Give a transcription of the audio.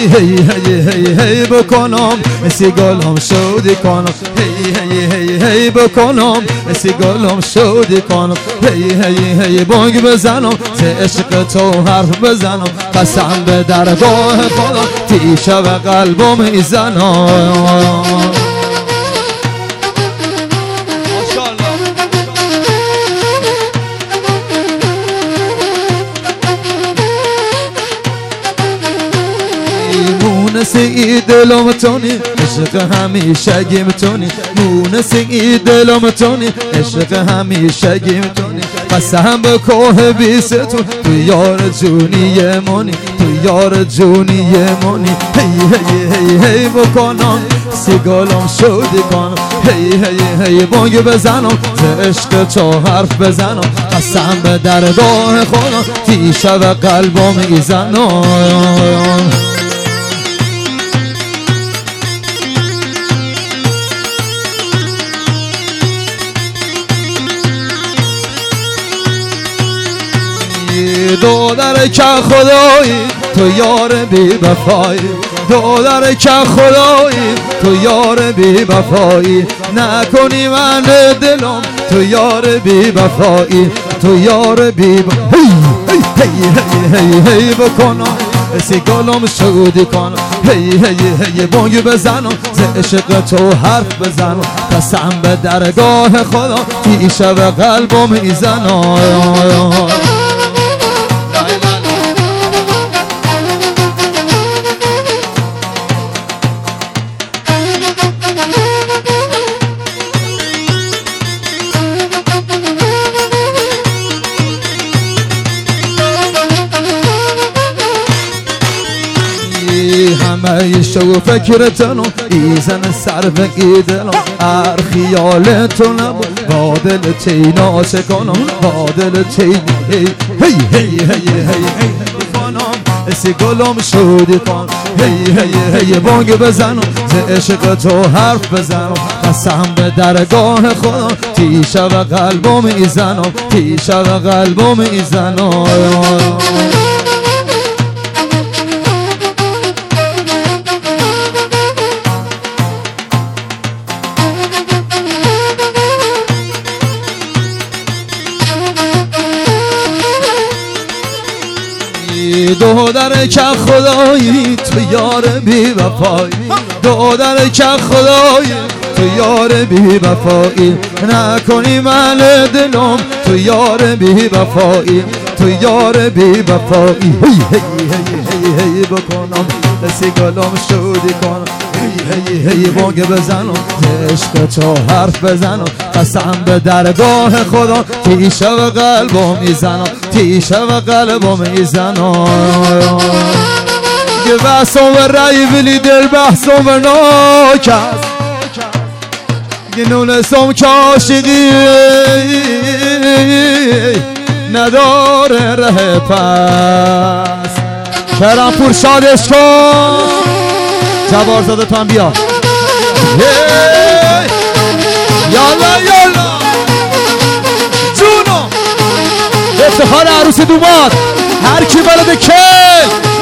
هی هی هی هی بکنم سی گلم شودی کنم هی هی هی هی بکنم سی گلم شودی کنم هی هی هی بانگ بزنم ز عشق تو حرف بزنم قسم به درگاه خدا تیشه و قلبم میزنم مونسی دلم تونی عشق همیشه گیم تونی مونسی دلم تونی عشق همیشه گیم تونی قسم به کوه بیستون تو یار جونی مونی تو یار جونی مونی هی هی هی هی بکنم سی گلم شودی کنم هی هی هی بانگ بزنم ز عشق تو حرف بزنم قسم به درگاه خدا تیشه و قلبم میزنم دو در که خدایی تو یار بی وفایی دو در که خدایی تو یار بی وفایی نکنی من دلم تو یار بی وفایی تو یار بی وفایی هی هی هی هی بکنم سی گلم شودی کنم هی هی هی بانگ بزنم ز عشق تو حرف بزنم قسم به درگاه خدا تیشه و قلبم میزنم همه شو فکرتنو ایزن سر به دلم هر خیالتونم با دل تینا چه کنم با دل تینا هی هی هی هی بکنم سی گلم شودی کنم هی هی هی بانگ بزنم ز عشق تو حرف بزنم قسم به درگاه خدا تیشه و قلبم میزنم تیشه و قلبم میزنم دو در که خدایی تو یار بی وفایی دو در که خدایی تو یار بی وفایی نکنی من دلم تو یار بی وفایی تو یار بی وفایی هی هی هی هی بکنم سی گلم شودی کنم هی هی هی بانگ بزنم عشق تو حرف بزنم قسم به درگاه خدا تیشه و قلبم میزنم تیشه و قلبم میزنم یه بحثم و رای ولی دل بحثم و ناکس یه نونسم که عاشقی نداره ره پس کرم پور شادش کن جوار زاده تو هم بیا یالا یالا جونو افتخار عروس دوماد هر کی بلده که